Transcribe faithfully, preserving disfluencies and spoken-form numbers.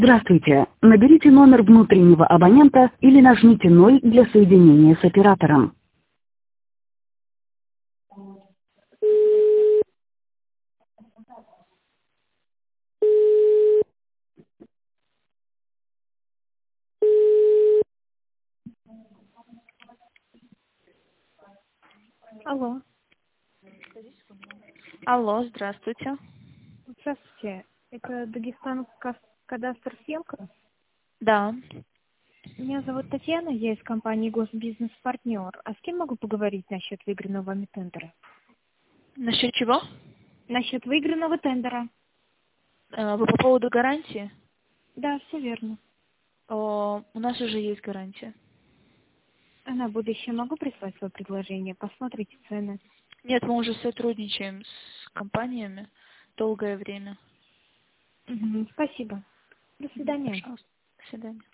Здравствуйте. Наберите номер внутреннего абонента или нажмите ноль для соединения с оператором. Алло, Алло, здравствуйте. здравствуйте. Это Дагестан Кас- кадастр съемка. Да. Меня зовут Татьяна, я из компании Госбизнес-партнер. А с кем могу поговорить насчет выигранного вами тендера? Насчет чего? Насчет выигранного тендера. Э, Вы по поводу гарантии? Да, все верно. О, у нас уже есть гарантия. А на будущее могу прислать свое предложение? Посмотрите цены. Нет, мы уже сотрудничаем с компаниями долгое время. Мгм, спасибо. До Мгм, свидания. пожалуйста. До свидания.